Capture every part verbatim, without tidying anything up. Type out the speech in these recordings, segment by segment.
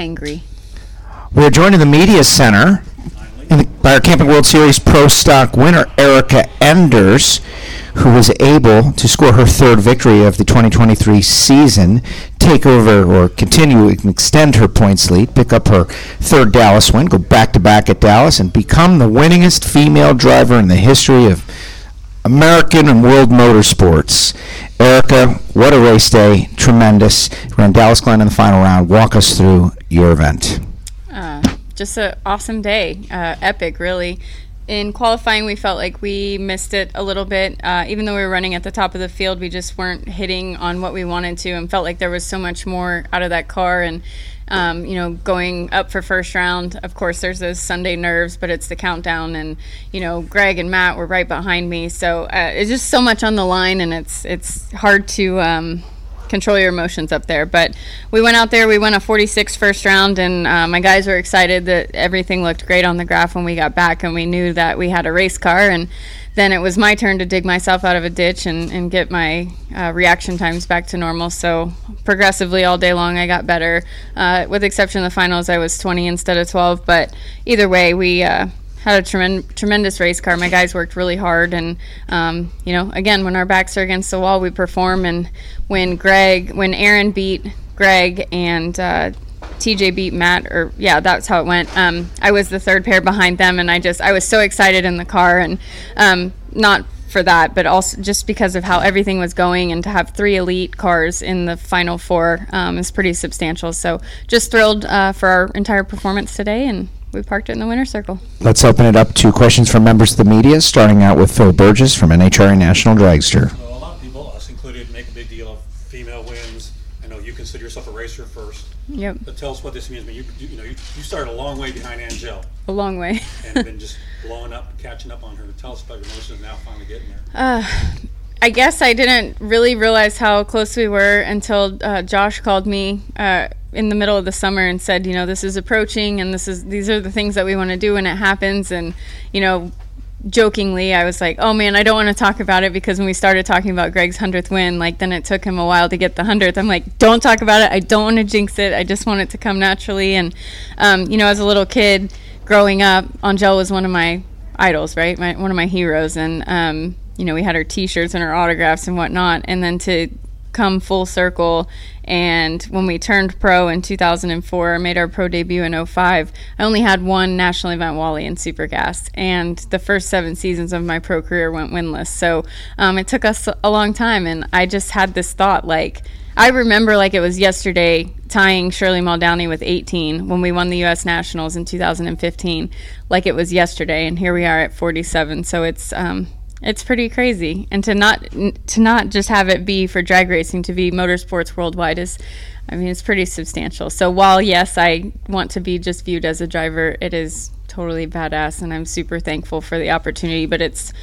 hangry. We're joined in the media center in the, by our Camping World Series Pro Stock winner, Erica Enders, who was able to score her third victory of the twenty twenty-three season, take over or continue and extend her points lead, pick up her third Dallas win, go back-to-back at Dallas, and become the winningest female driver in the history of American and world motorsports. Erica, what a race day. Tremendous. Ran Dallas Glen in the final round. Walk us through your event. Uh, just an awesome day. Uh, epic, really. In qualifying, we felt like we missed it a little bit. Uh, even though we were running at the top of the field, we just weren't hitting on what we wanted to and felt like there was so much more out of that car. And, um, you know, going up for first round, of course, there's those Sunday nerves, but it's the countdown. And, you know, Greg and Matt were right behind me. So uh, it's just so much on the line, and it's, it's hard to um, control your emotions up there. But we went out there, we won a forty-six first round, and uh, my guys were excited that everything looked great on the graph when we got back, and we knew that we had a race car. And then it was my turn to dig myself out of a ditch and, and get my uh, reaction times back to normal. So progressively all day long I got better. Uh, with the exception of the finals, I was twenty instead of twelve, but either way we uh, had a tremend- tremendous race car. My guys worked really hard, and um, you know, again, when our backs are against the wall, we perform. And when Greg, when Aaron beat Greg and uh, T J beat Matt, or yeah, that's how it went. Um, I was the third pair behind them, and I just I was so excited in the car, and um, not for that, but also just because of how everything was going, and to have three elite cars in the final four um, is pretty substantial. So just thrilled uh, for our entire performance today, and we parked it in the winner's circle. Let's open it up to questions from members of the media, starting out with Phil Burgess from N H R A National Dragster. So a lot of people, us included, make a big deal of female wins. I know you consider yourself a racer first. Yep. But tell us what this means. I mean, you, you, you know, you, you started a long way behind Angelle. A long way. And have been just blowing up, catching up on her. Tell us about your emotions now finally getting there. Uh, I guess I didn't really realize how close we were until uh, Josh called me uh, in the middle of the summer and said, you know, this is approaching, and this is these are the things that we want to do when it happens. And, you know, jokingly, I was like, oh man, I don't want to talk about it, because when we started talking about Greg's hundredth win, like then it took him a while to get the hundredth. I'm like, don't talk about it. I don't want to jinx it. I just want it to come naturally. And, um, you know, as a little kid growing up, Angelle was one of my idols, right? My, one of my heroes. And, um, you know, we had her t-shirts and her autographs and whatnot. And then to come full circle, and when we turned pro in two thousand four, made our pro debut in oh five, I only had one national event Wally in Supergas, and the first seven seasons of my pro career went winless. So um, it took us a long time, and I just had this thought, like, I remember like it was yesterday tying Shirley Muldowney with eighteen when we won the U S Nationals in two thousand fifteen, like it was yesterday, and here we are at forty-seven. So it's um, it's pretty crazy, and to not to not just have it be for drag racing, to be motorsports worldwide is, I mean, it's pretty substantial. So while yes, I want to be just viewed as a driver, it is totally badass, and I'm super thankful for the opportunity. But it's,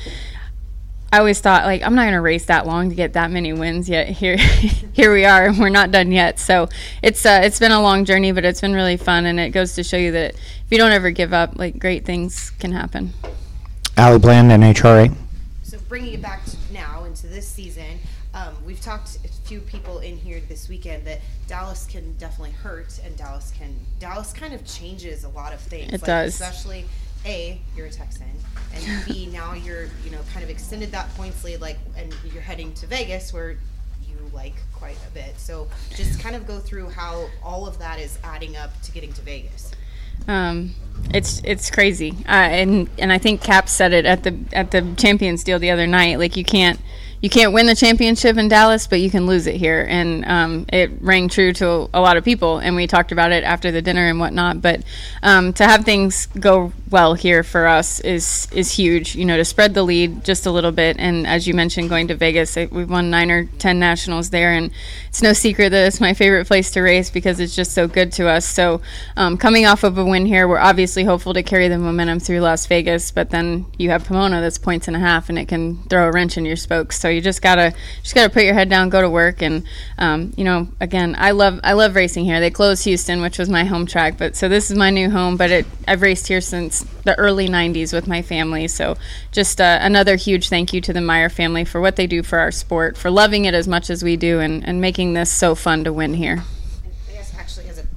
I always thought, like, I'm not going to race that long to get that many wins, yet here here we are, and we're not done yet. So it's uh, it's been a long journey, but it's been really fun, and it goes to show you that if you don't ever give up, like, great things can happen. Allie Bland, N H R A. So bringing it back to now into this season, um, we've talked to a few people in here this weekend that Dallas can definitely hurt, and Dallas can Dallas kind of changes a lot of things. It like, does. Especially, A, you're a Texan, and B, now you're, you know, kind of extended that points lead, like, and you're heading to Vegas, where you like quite a bit. So just kind of go through how all of that is adding up to getting to Vegas. Um, it's it's crazy, uh, and and I think Cap said it at the at the Champions deal the other night. Like, you can't you can't win the championship in Dallas, but you can lose it here, and um, it rang true to a lot of people. And we talked about it after the dinner and whatnot. But um, to have things go well here for us is is huge. You know, to spread the lead just a little bit, and as you mentioned, going to Vegas, we've won nine or ten nationals there, and it's no secret that it's my favorite place to race because it's just so good to us. So um, coming off of a win here, we're obviously hopeful to carry the momentum through Las Vegas, but then you have Pomona that's points and a half, and it can throw a wrench in your spokes. So you just gotta just gotta put your head down, go to work, and um, you know, again, I love I love racing here. They closed Houston, which was my home track, but so this is my new home. But it, I've raced here since the early nineties with my family. So just uh, another huge thank you to the Meyer family for what they do for our sport, for loving it as much as we do, and, and making this so fun to win here. I guess actually, as a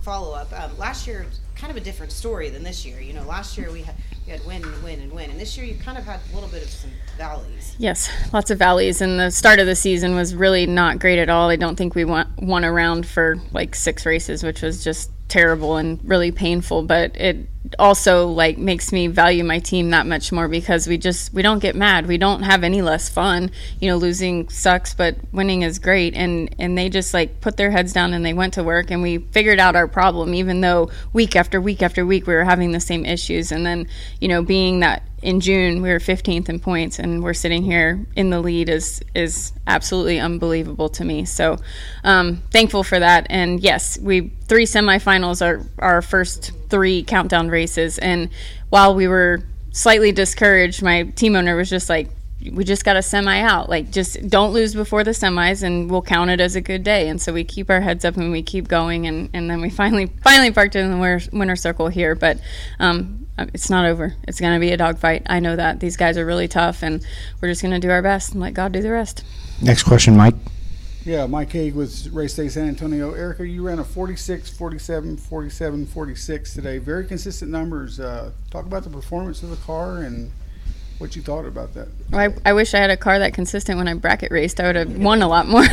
follow up. Um, last year, kind of a different story than this year. You know, last year we had we had win and win and win, and this year you kind of had a little bit of some valleys. Yes, lots of valleys, and the start of the season was really not great at all. I don't think we won, won around for like six races, which was just terrible and really painful, but it also like makes me value my team that much more because we just we don't get mad, we don't have any less fun. You know, losing sucks, but winning is great, and and they just like put their heads down and they went to work, and we figured out our problem, even though week after week after week we were having the same issues. And then, you know, being that in June we were fifteenth in points and we're sitting here in the lead is is absolutely unbelievable to me. So um, thankful for that. And yes, we three semifinals are our first three countdown races. And while we were slightly discouraged, my team owner was just like, we just got a semi out. Like, just don't lose before the semis and we'll count it as a good day. And so we keep our heads up and we keep going. And, and then we finally finally parked in the winner, winner circle here. But um, it's not over. It's going to be a dogfight. I know that. These guys are really tough, and we're just going to do our best and let God do the rest. Next question, Mike. Yeah, Mike Haig with Race Day San Antonio. Erica, you ran a forty-six, forty-seven, forty-seven, forty-six today. Very consistent numbers. Uh, talk about the performance of the car and what you thought about that. I, I wish I had a car that consistent when I bracket raced. I would have won a lot more.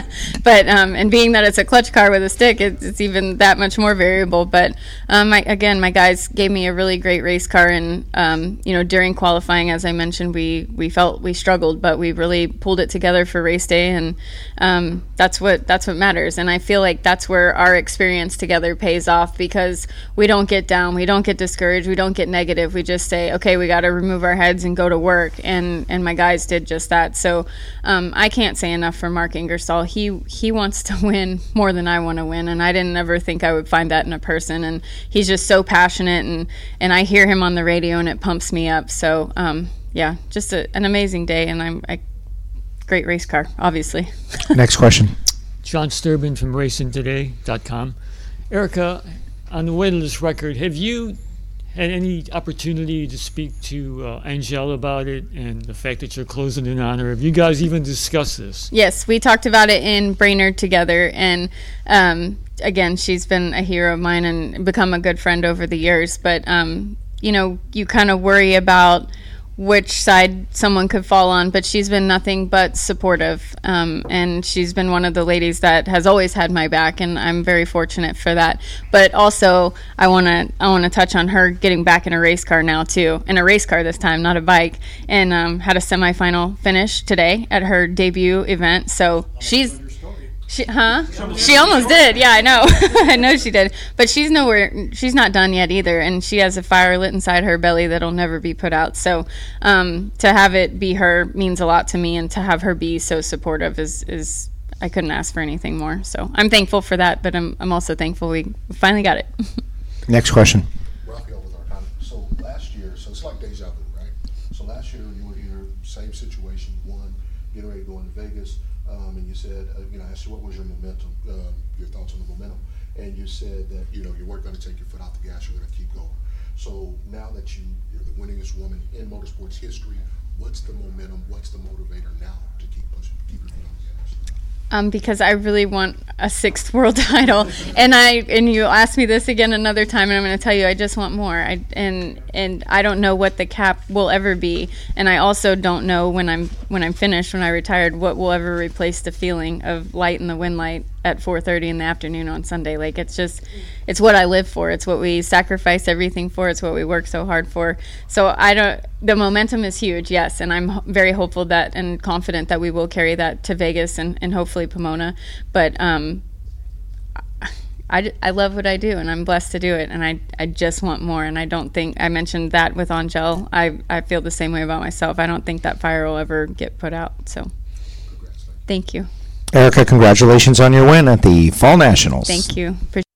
But um, and being that it's a clutch car with a stick, it's, it's even that much more variable. But um, I, again, my guys gave me a really great race car, and um, you know, during qualifying, as I mentioned, we we felt we struggled, but we really pulled it together for race day, and um, that's what that's what matters. And I feel like that's where our experience together pays off, because we don't get down, we don't get discouraged, we don't get negative. We just say, okay, we got to remove our heads and go to work, and and my guys did just that. So um, I can't say enough for Mark Ingersoll. He he wants to win more than I want to win, and I didn't ever think I would find that in a person. And he's just so passionate, and and I hear him on the radio and it pumps me up. So um, yeah, just a, an amazing day, and I'm a great race car, obviously. Next question. John Sturbin from racing today dot com. Erica, on the winless record, have you had any opportunity to speak to uh, Angel about it and the fact that you're closing in on her? Have you guys even discussed this? Yes, we talked about it in Brainerd together, and um, again, she's been a hero of mine and become a good friend over the years. But um, you know, you kind of worry about which side someone could fall on, but she's been nothing but supportive, um, and she's been one of the ladies that has always had my back, and I'm very fortunate for that. But also, I want to I want to touch on her getting back in a race car now too, in a race car this time, not a bike, and um, had a semifinal finish today at her debut event. So she's. She, huh? She almost did. Yeah, I know. I know she did. But she's nowhere. She's not done yet either, and she has a fire lit inside her belly that'll never be put out. So um, to have it be her means a lot to me, and to have her be so supportive is is I couldn't ask for anything more. So I'm thankful for that, but I'm I'm also thankful we finally got it. Next question. Raphael with our time. So last year, so it's like deja vu, right? So last year you were here, same situation, one, getting ready to go into Vegas. Um, and you said, uh, you know, I asked you what was your momentum, uh, your thoughts on the momentum, and you said that, you know, you weren't going to take your foot off the gas, you're going to keep going. So now that you, you're the winningest woman in motorsports history, what's the momentum, what's the motivator now to keep pushing, keep your foot off the gas? Um, because I really want a sixth world title, and I and you ask me this again another time, and I'm going to tell you I just want more. I and and I don't know what the cap will ever be, and I also don't know when I'm when I'm finished, when I retired, what will ever replace the feeling of light in the wind light at four thirty in the afternoon on Sunday. Like, it's just, it's what I live for. It's what we sacrifice everything for. It's what we work so hard for. So I don't, the momentum is huge, yes, and I'm very hopeful that and confident that we will carry that to Vegas and, and hopefully Pomona. But um, I, I love what I do, and I'm blessed to do it, and I, I just want more. And I don't think, I mentioned that with Angel, I, I feel the same way about myself. I don't think that fire will ever get put out. So thank you. Erica, congratulations on your win at the Fall Nationals. Thank you.